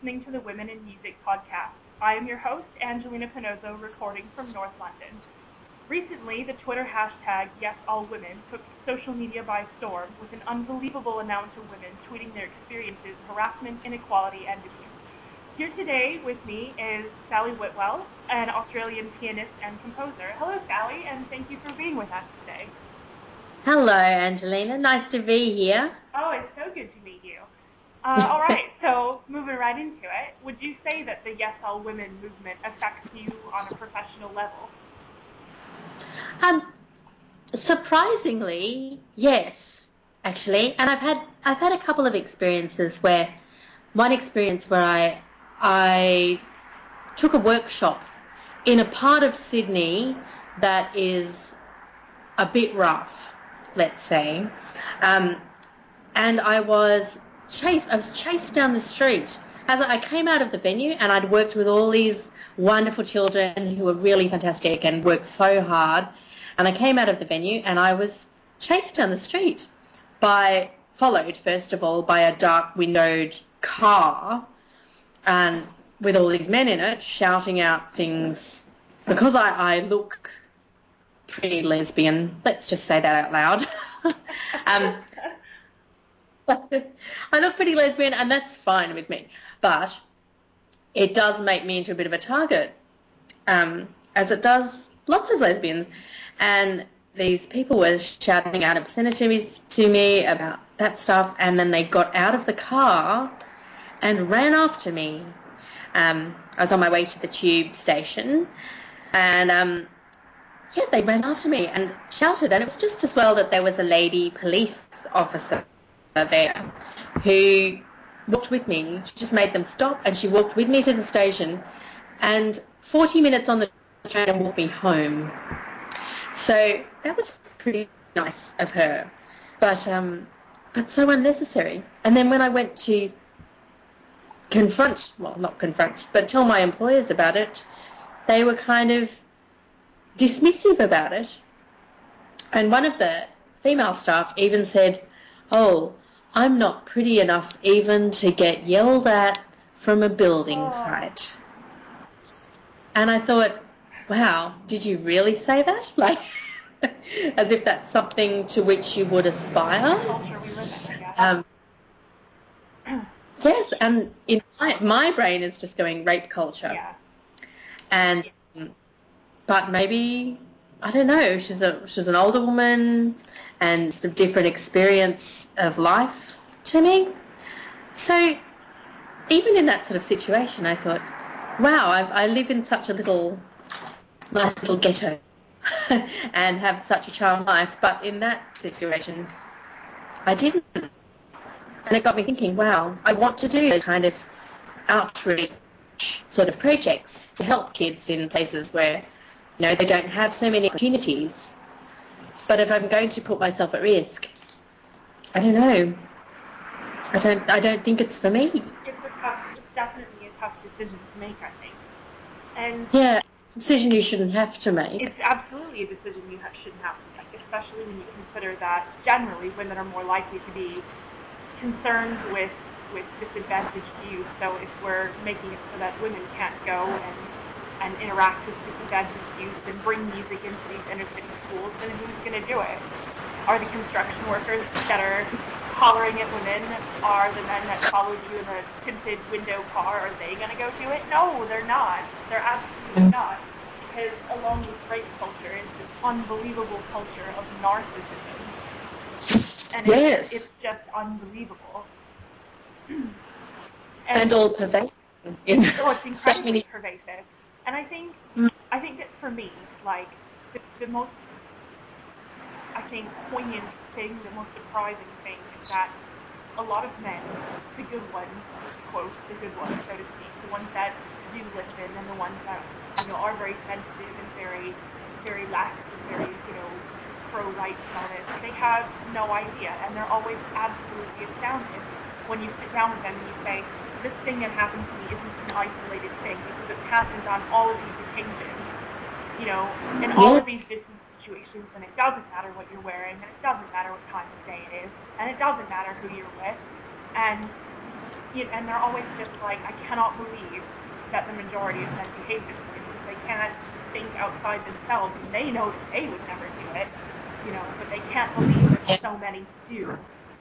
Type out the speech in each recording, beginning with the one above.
listening to the Women in Music podcast. I am your host, Angelina Pinozo, recording from North London. Recently, the Twitter hashtag #YesAllWomen took social media by storm with an unbelievable amount of women tweeting their experiences of harassment, inequality, and abuse. Here today with me is Sally Whitwell, an Australian pianist and composer. Hello, Sally, and thank you for being with us today. Hello, Angelina. Nice to be here. Oh, it's so good to meet you. All right, so moving right into it, would you say that the Yes All Women movement affects you on a professional level? Surprisingly, yes, actually. And I've had a couple of experiences where, one experience where I took a workshop in a part of Sydney that is a bit rough, let's say, and I was chased down the street as I came out of the venue, and I'd worked with all these wonderful children who were really fantastic and worked so hard. And I came out of the venue and I was chased down the street followed first of all by a dark windowed car, and with all these men in it shouting out things because I look pretty lesbian. Let's just say that out loud. I look pretty lesbian, and that's fine with me. But it does make me into a bit of a target, as it does lots of lesbians. And these people were shouting out obscenities to me about that stuff, and then they got out of the car and ran after me. I was on my way to the tube station, and they ran after me and shouted. And it was just as well that there was a lady police officer there who walked with me. She just made them stop, and she walked with me to the station, and 40 minutes on the train and walked me home. So that was pretty nice of her, but so unnecessary. And then when I went to tell my employers about it, they were kind of dismissive about it. And one of the female staff even said, "Oh, I'm not pretty enough even to get yelled at from a building site." And I thought, wow, did you really say that? Like, as if that's something to which you would aspire. Culture we live in, I guess. Yes, and in my brain is just going rape culture. Yeah. And but maybe, I don't know, she's an older woman and sort of different experience of life to me. So even in that sort of situation, I thought, wow, I live in such a nice little ghetto and have such a charmed life. But in that situation, I didn't. And it got me thinking, wow, I want to do the kind of outreach sort of projects to help kids in places where, they don't have so many opportunities. But if I'm going to put myself at risk, I don't know. I don't think it's for me. It's definitely a tough decision to make, I think. And yeah, it's a decision you shouldn't have to make. It's absolutely a decision you shouldn't have to make, especially when you consider that generally women are more likely to be concerned with disadvantaged youth. So if we're making it so that women can't go and interact with disadvantaged youth and bring music into these inner city schools, then who's going to do it? Are the construction workers that are hollering at women, are the men that followed you in a tinted window car, are they going to go do it? No, they're not. They're absolutely not. Because along with rape culture is this unbelievable culture of narcissism. And yes. It's just unbelievable. And all pervasive. It's incredibly pervasive. And I think that for me, like, the most, I think, poignant thing, the most surprising thing is that a lot of men, the good ones, quote, the good ones, so to speak, the ones that do listen and the ones that, are very sensitive and very, very left and very, pro-life and all this, they have no idea, and they're always absolutely astounded when you sit down with them and you say, this thing that happened to me isn't an isolated thing because it happens on all of these occasions, in all of these different situations, and it doesn't matter what you're wearing, and it doesn't matter what time of day it is, and it doesn't matter who you're with, and and they're always just like, I cannot believe that the majority of men behave this way because they can't think outside themselves, and they know that they would never do it, but they can't believe that so many do.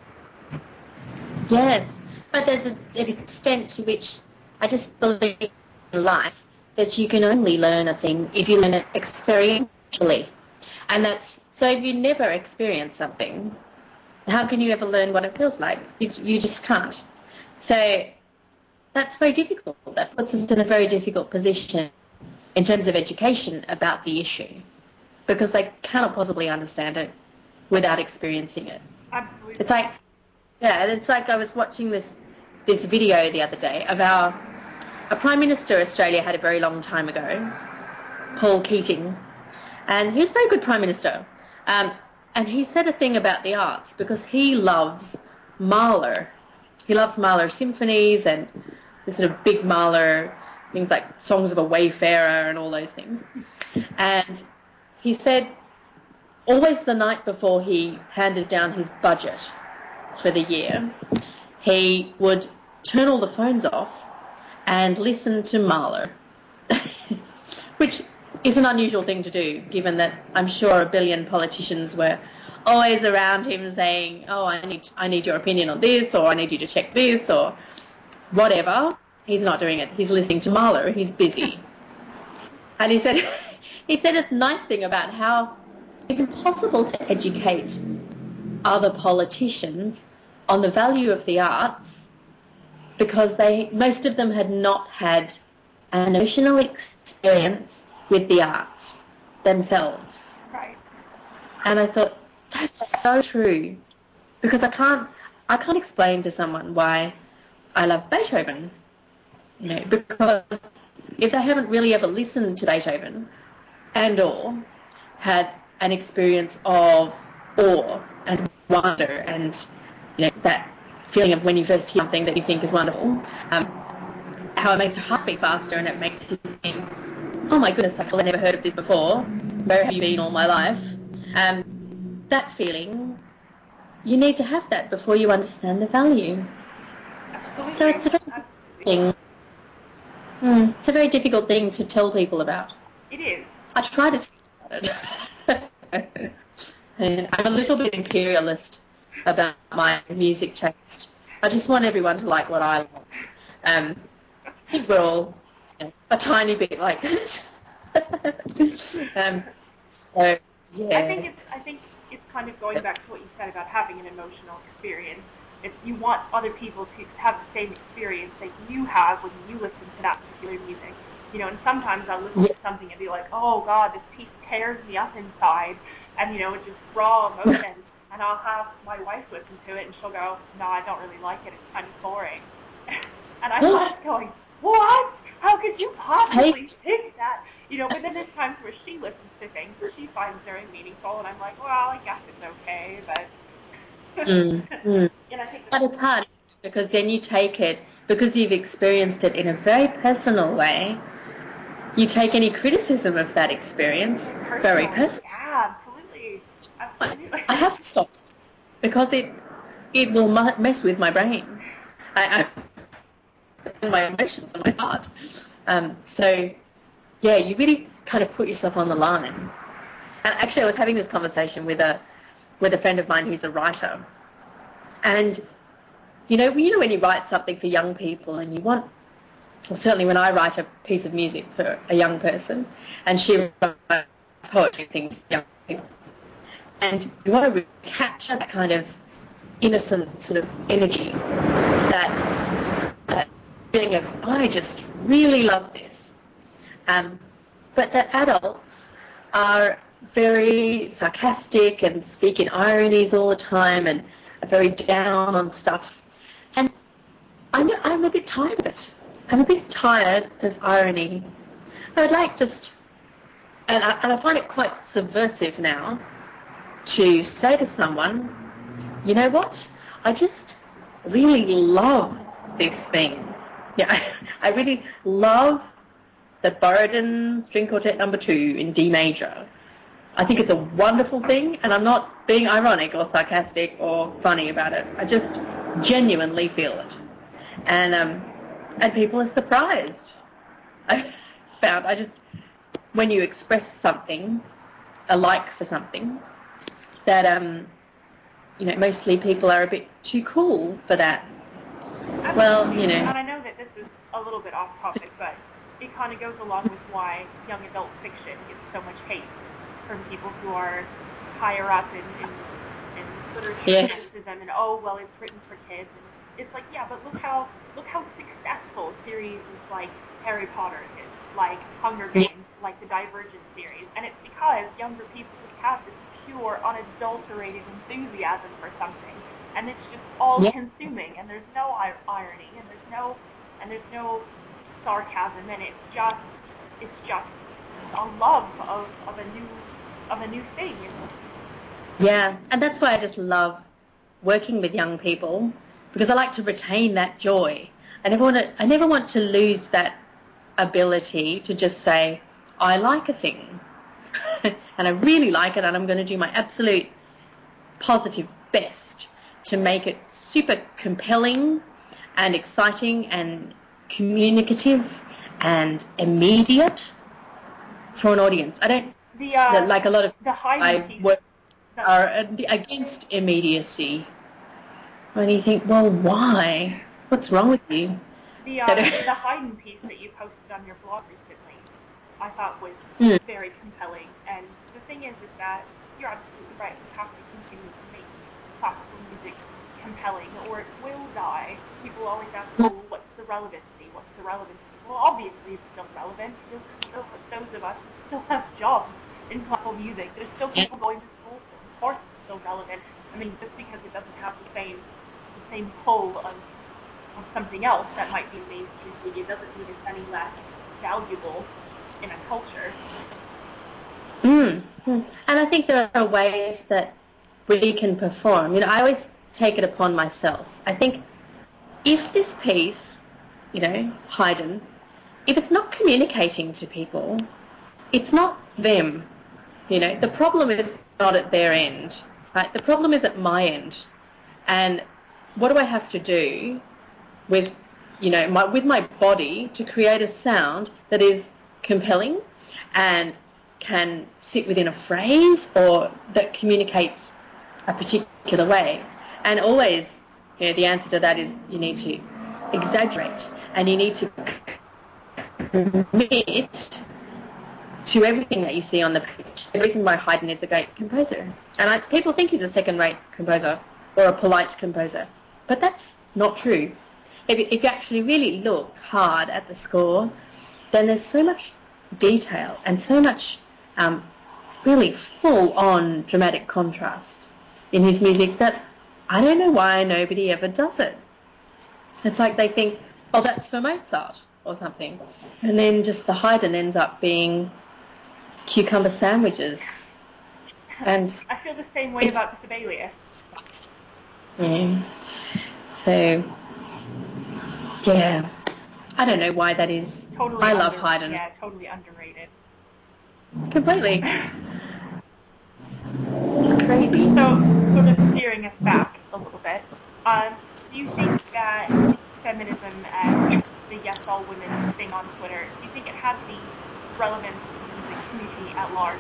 Yes, but there's an extent to which I just believe in life that you can only learn a thing if you learn it experientially. And so if you never experience something, how can you ever learn what it feels like? You just can't. So that's very difficult. That puts us in a very difficult position in terms of education about the issue, because they cannot possibly understand it without experiencing it. Absolutely. It's like I was watching this video the other day of a Prime Minister Australia had a very long time ago, Paul Keating, and he was a very good Prime Minister. And he said a thing about the arts because he loves Mahler. He loves Mahler symphonies and the sort of big Mahler things like Songs of a Wayfarer and all those things. And he said always the night before he handed down his budget for the year, he would turn all the phones off and listen to Mahler, which is an unusual thing to do, given that I'm sure a billion politicians were always around him saying, oh, I need your opinion on this, or I need you to check this, or whatever. He's not doing it. He's listening to Mahler. He's busy. And he said a nice thing about how it's impossible to educate other politicians on the value of the arts because most of them had not had an emotional experience with the arts themselves. Right. And I thought, that's so true, because I can't explain to someone why I love Beethoven, because if they haven't really ever listened to Beethoven and or had an experience of awe and wonder and that feeling of when you first hear something that you think is wonderful, how it makes your heart beat faster and it makes you think, oh my goodness, I've never heard of this before, where have you been all my life? That feeling, you need to have that before you understand the value. Absolutely. So it's a very difficult thing. It's a very difficult thing to tell people about. It is. I try to tell it. I'm a little bit imperialist about my music taste. I just want everyone to like what I like. I think we're all a tiny bit like that. So yeah. I think it's kind of going back to what you said about having an emotional experience. If you want other people to have the same experience that you have when you listen to that particular music, and sometimes I'll listen to something and be like, oh God, this piece tears me up inside, and it's just raw emotion, and I'll have my wife listen to it and she'll go, no, I don't really like it, it's kind of boring. And I'm just going, what? How could you possibly think that? But then there's times where she listens to things that she finds very meaningful, and I'm like, well, I guess it's okay, but... But it's hard, because then you take it, because you've experienced it in a very personal way, you take any criticism of that experience very personally. Yeah, absolutely. I have to stop, because it will mess with my brain. And my emotions and my heart. So, yeah, you really kind of put yourself on the line. And actually, I was having this conversation with a friend of mine who's a writer. And, when you write something for young people and you want, well, certainly when I write a piece of music for a young person and she writes poetry things for young people, and you want to really capture that kind of innocent sort of energy, that feeling of, I just really love this. But that adults are very sarcastic and speak in ironies all the time and are very down on stuff. And I'm a bit tired of it. I'm a bit tired of irony. I'd like and I find it quite subversive now to say to someone, you know what, I just really love this thing. Yeah, I really love the Borodin String Quartet No. 2 in D major. I think it's a wonderful thing, and I'm not being ironic or sarcastic or funny about it. I just genuinely feel it. and people are surprised. When you express something, a like for something, that mostly people are a bit too cool for that. Absolutely. Well, And I know that this is a little bit off topic, but it kind of goes along with why young adult fiction gets so much hate from people who are higher up in literature criticism, and well, it's written for kids, and it's like, yeah, but look how successful series like Harry Potter is, like Hunger Games, like the Divergent series, and it's because younger people just have this pure, unadulterated enthusiasm for something, and it's just all consuming, and there's no irony, and there's no sarcasm, and it's just a love of a new thing. Yeah, and that's why I just love working with young people, because I like to retain that joy. I never want to lose that ability to just say, I like a thing and I really like it, and I'm going to do my absolute positive best to make it super compelling and exciting and communicative and immediate for an audience. I don't like a lot of I work are against immediacy. When you think, well, why? What's wrong with you? The Haydn piece that you posted on your blog recently, I thought was very compelling. And the thing is that you're absolutely right. We have to continue to make classical music compelling, or it will die. People always ask, what's the relevancy? What's the relevancy? Well, obviously it's still relevant. Those of us who still have jobs in classical music, there's still people going to school. So of course it's still relevant. I mean, just because it doesn't have the same pull of something else that might be mainstream media doesn't mean it's any less valuable in a culture. And I think there are ways that we can perform. I always take it upon myself. I think if this piece, Haydn, if it's not communicating to people, it's not them. The problem is not at their end, right? The problem is at my end. And what do I have to do with my body to create a sound that is compelling and can sit within a phrase, or that communicates a particular way? And always, the answer to that is you need to exaggerate, and you need to commit to everything that you see on the page. The reason why Haydn is a great composer, and people think he's a second-rate composer or a polite composer, but that's not true. If you actually really look hard at the score, then there's so much detail and so much really full-on dramatic contrast in his music that I don't know why nobody ever does it. It's like they think, oh, that's for Mozart or something. And then just the Haydn ends up being cucumber sandwiches. And I feel the same way about the Sibelius. Yeah. So, yeah. I don't know why that is. I love Haydn. Yeah, totally underrated. Completely. It's crazy. So, sort of steering us back a little bit, do you think that feminism and the Yes All Women thing on Twitter, do you think it has any relevance to the community at large?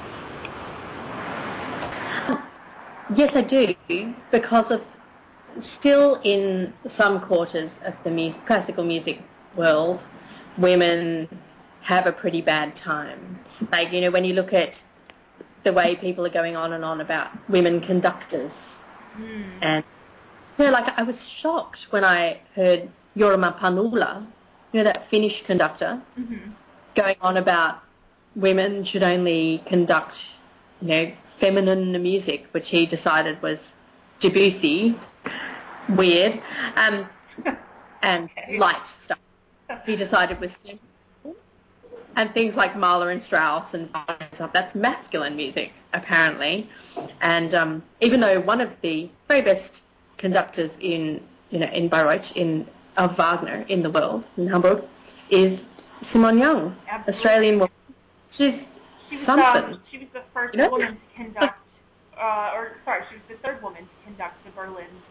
Yes, I do, because of still in some quarters of the classical music world, women have a pretty bad time. Like, when you look at the way people are going on and on about women conductors. And, I was shocked when I heard Jorma Panula, that Finnish conductor, going on about women should only conduct, feminine music, which he decided was Debussy, weird, and light stuff. He decided was simple. And things like Mahler and Strauss and stuff, that's masculine music, apparently. And even though one of the very best conductors in Bayreuth, of Wagner in the world, in Hamburg, is Simone Young, Absolutely. Australian woman. She's something. She was the first woman to conduct, she was the third woman to conduct the Berlin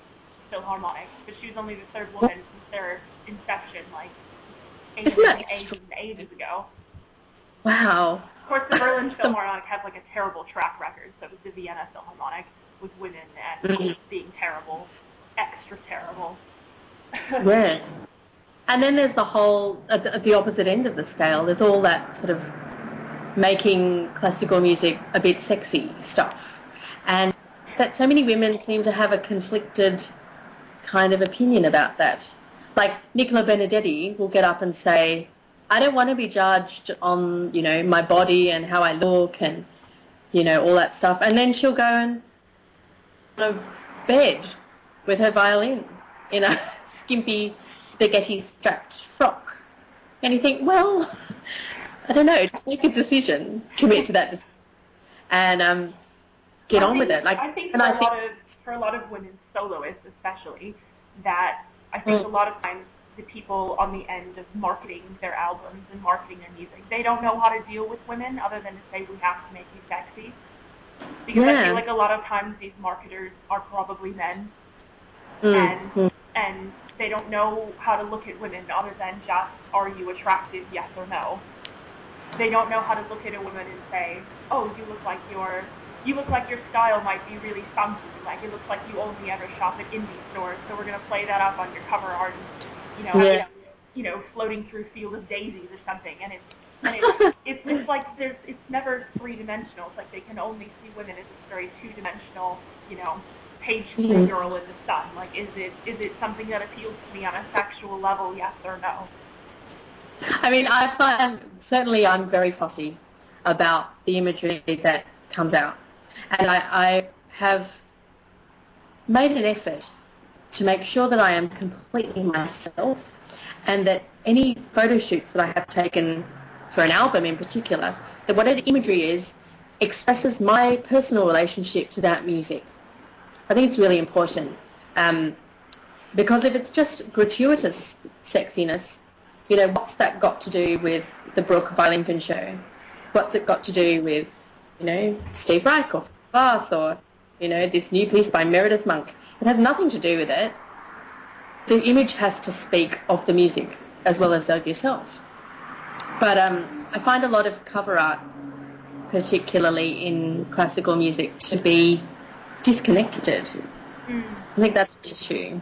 Philharmonic, but she was only the third woman since their inception, like Isn't that ages ago. Wow. Of course, the Berlin Philharmonic has like a terrible track record, so was the Vienna Philharmonic with women and being terrible, extra terrible. Yes. And then there's the whole, at the opposite end of the scale, there's all that sort of making classical music a bit sexy stuff. And that so many women seem to have a conflicted kind of opinion about that. Like Nicola Benedetti will get up and say, I don't want to be judged on, you know, my body and how I look and, you know, all that stuff. And then she'll go and on a bed with her violin in a skimpy spaghetti-strapped frock. And you think, well, I don't know, just make a decision, commit to that decision, and get on with it. Like, I think for a lot of women soloists especially, that I think a lot of times the people on the end of marketing their albums and marketing their music, they don't know how to deal with women other than to say we have to make you sexy. Because I feel like a lot of times these marketers are probably men, and they don't know how to look at women other than just, are you attractive, yes or no. They don't know how to look at a woman and say, oh, you look like your style might be really funky, like it looks like you only ever shop at indie stores, so we're going to play that up on your cover art and, you know, floating through Field of Daisies or something, and it's like it's never three-dimensional. It's like they can only see women as this very two-dimensional, you know, page girl in the sun. Like, is it something that appeals to me on a sexual level, yes or no? I mean, I find, certainly I'm very fussy about the imagery that comes out. And I have made an effort to make sure that I am completely myself, and that any photo shoots that I have taken for an album in particular, that whatever the imagery is, expresses my personal relationship to that music. I think it's really important, because if it's just gratuitous sexiness, you know, what's that got to do with the Brooke Violin Concerto? What's it got to do with, you know, Steve Reich or Glass or, you know, this new piece by Meredith Monk? It has nothing to do with it. The image has to speak of the music as well as of yourself. But I find a lot of cover art, particularly in classical music, to be disconnected. I think that's the issue.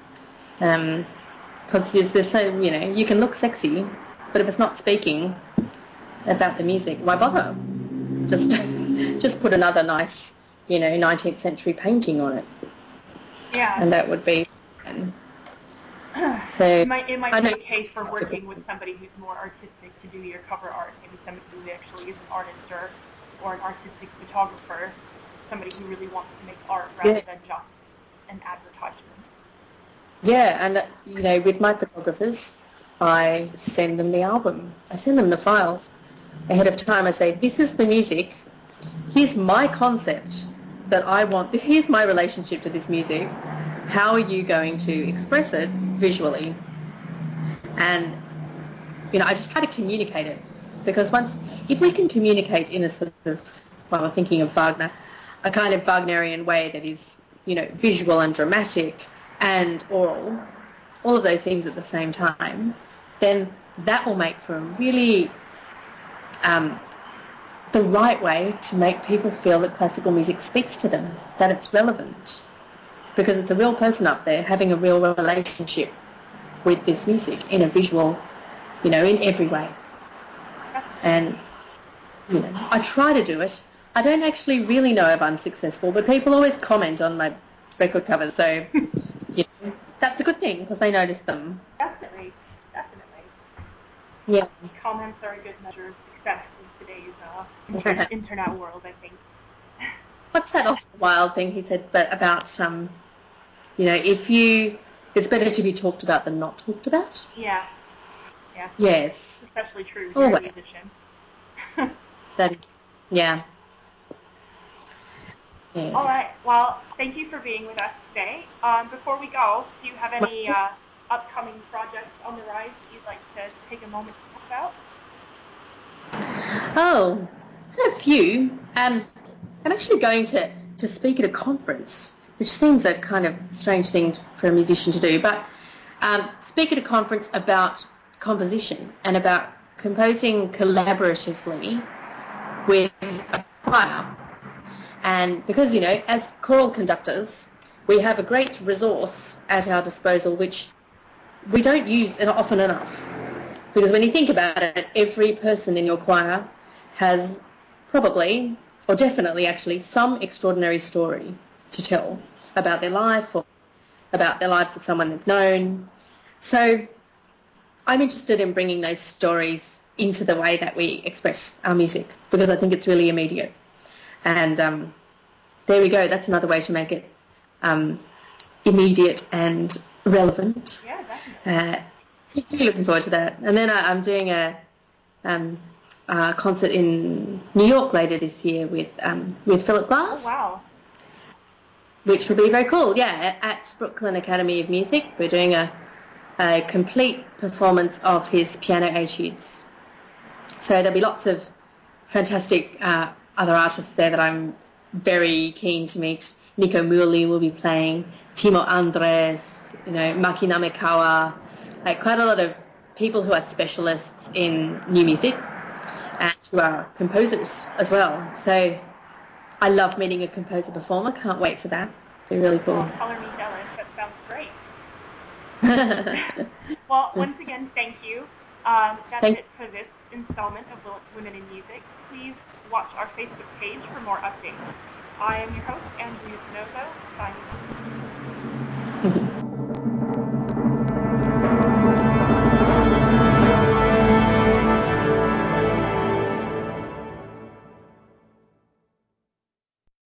Because there's so, you know, you can look sexy, but if it's not speaking about the music, why bother? Just put another nice, you know, 19th century painting on it. Yeah. And that would be fun. So it might be a case for working with somebody who's more artistic to do your cover art, maybe somebody who actually is an artist or an artistic photographer, somebody who really wants to make art rather than just an advertisement. Yeah, and, you know, with my photographers, I send them the album. I send them the files ahead of time. I say, this is the music. Here's my concept that I want. Here's my relationship to this music. How are you going to express it visually? And, you know, I just try to communicate it. Because if we can communicate in a sort of, well, we're thinking of Wagner, a kind of Wagnerian way that is, you know, visual and dramatic and oral, all of those things at the same time, then that will make for a really the right way to make people feel that classical music speaks to them, that it's relevant, because it's a real person up there having a real relationship with this music in a visual, you know, in every way. And, you know, I try to do it. I don't actually really know if I'm successful, but people always comment on my record covers, so you know, that's a good thing because they notice them. Definitely. Yeah. Comments are a good measure of success in today's internet world, I think. What's that Oscar Wilde thing he said about, you know, it's better to be talked about than not talked about? Yeah. Yes. Especially true if you're a musician. That is, yeah. All right. Well, thank you for being with us today. Before we go, do you have any upcoming projects on the rise that you'd like to take a moment to talk about? Oh, I have a few. I'm actually going to speak at a conference which seems a kind of strange thing for a musician to do, but speak at a conference about composition and about composing collaboratively with a choir. And because, as choral conductors, we have a great resource at our disposal which we don't use often enough. Because when you think about it, every person in your choir has probably, or definitely actually, some extraordinary story to tell about their life or about the lives of someone they've known. So I'm interested in bringing those stories into the way that we express our music because I think it's really immediate. And there we go. That's another way to make it immediate and relevant. Yeah, definitely. So really looking forward to that. And then I'm doing a concert in New York later this year with Philip Glass. Oh, wow. Which will be very cool. Yeah, at Brooklyn Academy of Music. We're doing a complete performance of his piano etudes. So there'll be lots of fantastic other artists there that I'm very keen to meet. Nico Muirley will be playing, Timo Andres, Maki Namekawa, like quite a lot of people who are specialists in new music and who are composers as well. So I love meeting a composer performer. Can't wait for that. It'll be really cool. Oh, color me jealous. That sounds great. Well, once again, thank you. That's it for this installment of Women in Music. Please watch our Facebook page for more updates. I am your host, Andrea Zenozo, signing off.